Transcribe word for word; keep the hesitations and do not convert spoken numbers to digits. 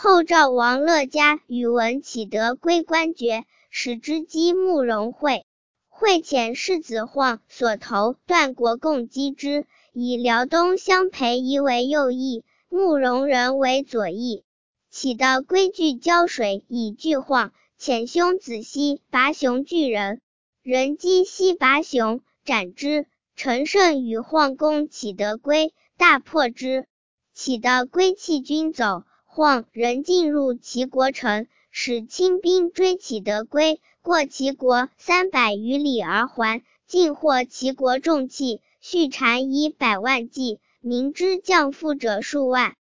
后赵王乐嘉与闻启德归官爵，使之击慕容会。会遣世子晃所投段国共击之，以辽东襄裴仪为右翼，慕容人为左翼。启道归据胶水以拒晃，遣兄子西拔雄拒人，人击西拔雄，斩之。陈胜与晃攻启德归，大破之。启道归弃军走，晃人进入齐国城，使亲兵追启德归，过齐国三百余里而还，尽获齐国重器，续产以百万计，明知将负者数万。